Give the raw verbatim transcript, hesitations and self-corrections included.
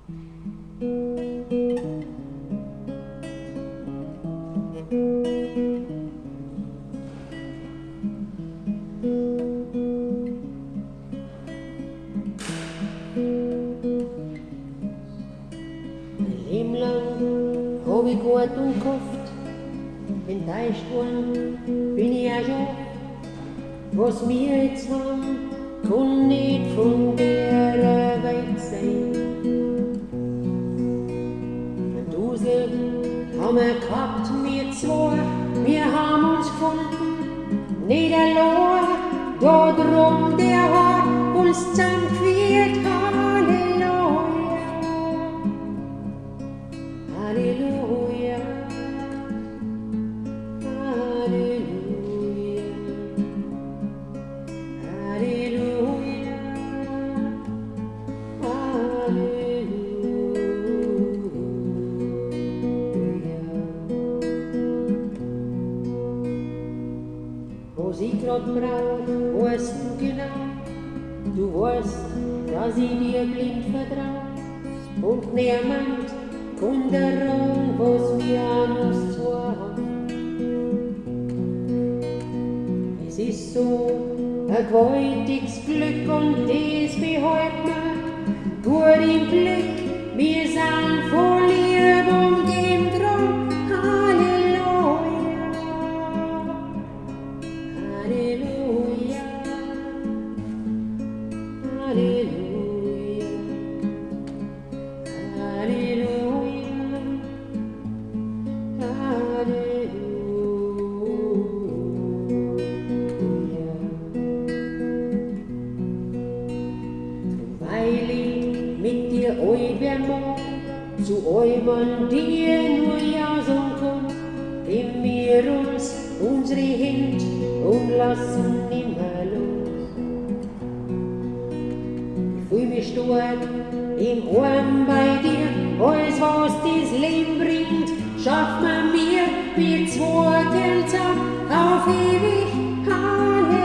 Leben lang hab ich gut und gehofft, enttäuscht worden bin ich auch schon. Was wir jetzt haben, kann nicht von der Welt sein. Ein Dusel haben wir gehabt, wir zwei, wir haben uns gefunden, nicht allein, da drum der hat uns zusammengeführt. Halleluja, Halleluja, Halleluja, Halleluja, Halleluja. Was ich grad brauch, weißt du genau. Du weißt, dass ich dir blind vertrau und niemand kann daran, was wir an uns zwei haben. Es ist so ein gewaltiges Glück und das behalten wir gut im Blick. Wir sind voll Liebe und geben drum. Halleluja, Halleluja, Halleluja, Halleluja. Weil ich mit dir alt werden mag, zu einmal dir nur ja sagen kann, geben wir uns unsere Hände und lassen nimmer los. Ich fühl mich stark im Arm bei dir, alles was das Leben bringt, schafft man mir, wir zwei gemeinsam auf ewig. Halleluja.